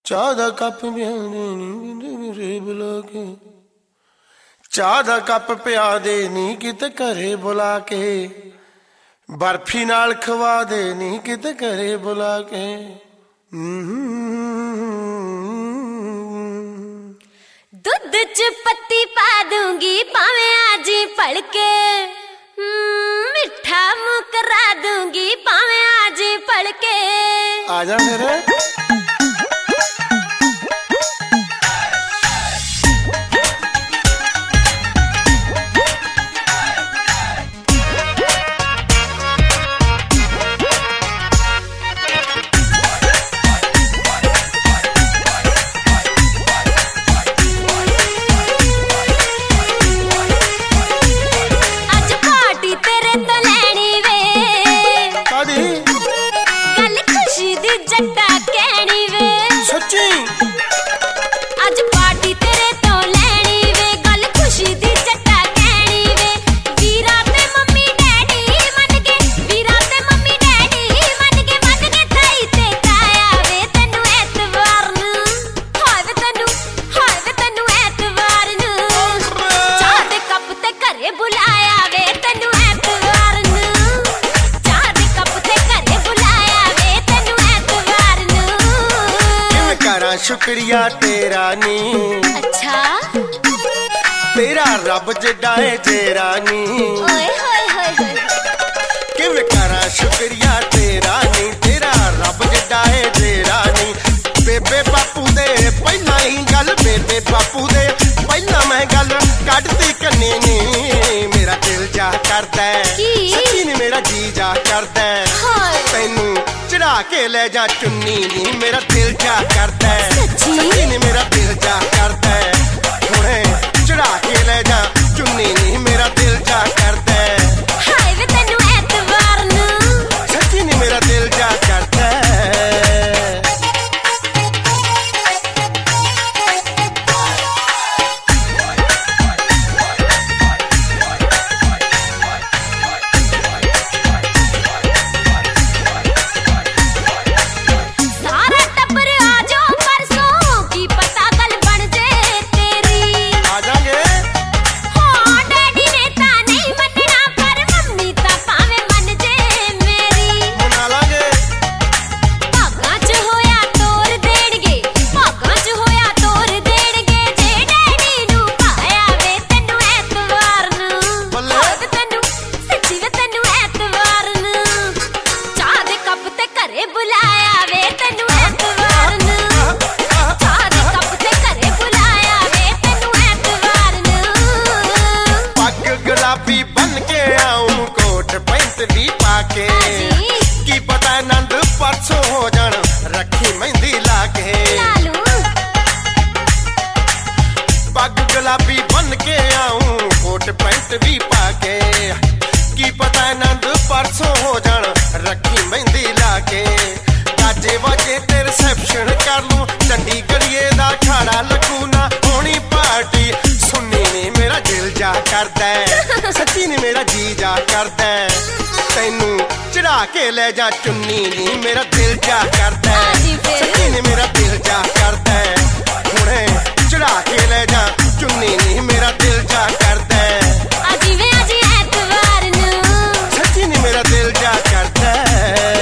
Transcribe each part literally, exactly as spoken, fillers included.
ਚਾਹ ਦਾ ਕੱਪ ਪਿਆ ਦੇ ਨੀ ਘਰੇ ਬੁਲਾ ਕੇ, ਚਾਹ ਦਾ ਕੱਪ ਪਿਆ ਦੇ ਨੀ ਕਿਤੇ ਘਰੇ ਬੁਲਾ ਕੇ, ਬਰਫੀ ਨਾਲ ਖਵਾ ਦੇ ਨੀ ਕਿਤੇ ਘਰੇ ਬੁਲਾ ਕੇ। ਦੁੱਧ ਚ ਪੱਤੀ ਪਾ ਦੂੰਗੀ ਭਾਵੇਂ ਅੱਜ ਭਲਕੇ, ਮਿੱਠਾ ਮੂੰਹ ਕਰਾ ਦੂੰਗੀ ਭਾਵੇਂ ਅੱਜ ਭਲਕੇ। ਆ ਜਾ ਫਿਰ शुक्रिया तेरा नी, अच्छा तेरा रब जिड्डा है जेरा नी, ओए होए होए होए किवें करा शुक्रिया तेरा नी, तेरा रब जिड्डा है जेरा नी। बेबे बापू दे पहला ही गल, बेबे बापू दे पहला मैं गल कढ़दी कन्नी नी, मेरा दिल जा करदा है सच्ची नी, मेरा जी जा करदा है तैनू चढ़ा के ले जा चुन्नी नी, मेरा दिल जा करदा है सच्ची नी, मेरा दिल जा करदा है हुणे चढ़ा के ले जा चुन्नी नी, मेरा दिल जा करदा है। हाय वे तैनू ऐतवार नू सच्ची नी, मेरा दिल जा करदा है। की पता नंद परसों हो जान रखी मेहंदी लाके, पग गुलाबी बन के आऊं कोट पैंट भी पाके, की पता नंद परसों हो जान रखी मेहंदी लाके। बाजे बाजे ते रिसेप्शन कर लूं, चंडी गलिए दा खाड़ा लगू ना, होनी पार्टी सुननी नी, मेरा दिल जा करदा है सच्ची नी, मेरा जी जा करदा है तैनू चढ़ा के ले जा चुन्नी नी, मेरा दिल जा करदा है सच्ची नी, मेरा दिल जा करदा है हुणे चढ़ा के ले जा चुन्नी नी, मेरा दिल जा करदा है। अजी वे अजी ऐतवार नू सच्ची नी, मेरा दिल जा करदा है।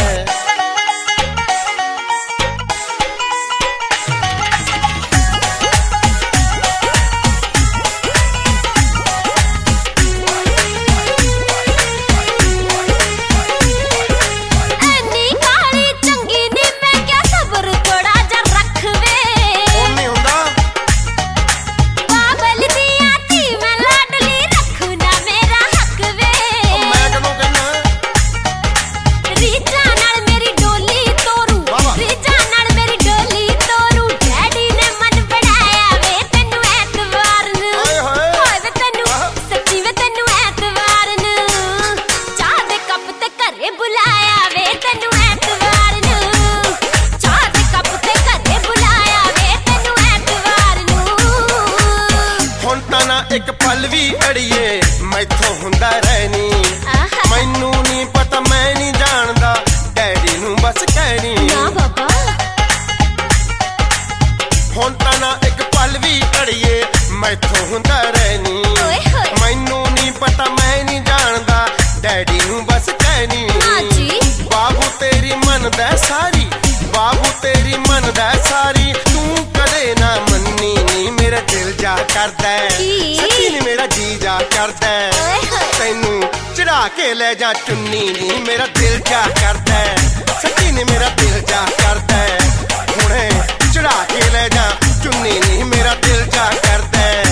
एक पल भी अड़िए मैथों हुंदा रहनी, मैनू नहीं पता मैं नहीं जानदा, डैडी नू बस कहनी। ना बाबा ਮੈਥੋਂ ਹੁੰਦਾ ਰਹਿਣੀ ਓਏ ਹੋਏ ਮੈਨੂੰ ਨਹੀਂ ਪਤਾ ਮੈਂ ਨਹੀਂ ਜਾਣਦਾ ਡੈਡੀ ਨੂੰ ਬਸ ਕਹਿਣੀ ਨਾ ਜੀ ਬਾਬੂ ਤੇਰੀ ਮੰਨਦਾ ਸਾਰੀ ਬਾਬੂ ਤੇਰੀ ਮੰਨਦਾ ਸਾਰੀ ਤੂੰ ਕਦੇ ਨਾ ਮੰਨੀ ਨੀ ਮੇਰਾ ਦਿਲ ਜਾ ਕਰਦਾ ਕੀ? ਸੱਚੀ ਨੀ ਮੇਰਾ ਜੀ ਜਾ ਕਰਦਾ ਓਏ ਹੋਏ ਤੈਨੂੰ ਚੜਾ ਕੇ ਲੈ ਜਾ ਚੁੰਨੀ ਨੀ ਮੇਰਾ ਦਿਲ ਜਾ ਕਰਦਾ ਸੱਚੀ ਨੀ ਮੇਰਾ ਦਿਲ ਜਾ ਕਰਦਾ ਹੁਣੇ ਚੜਾ ਕੇ ਲੈ ਜਾ ਚੁੰਨੀ ਨੀ ਮੇਰਾ ਦਿਲ ਜਾ ਕਰਦਾ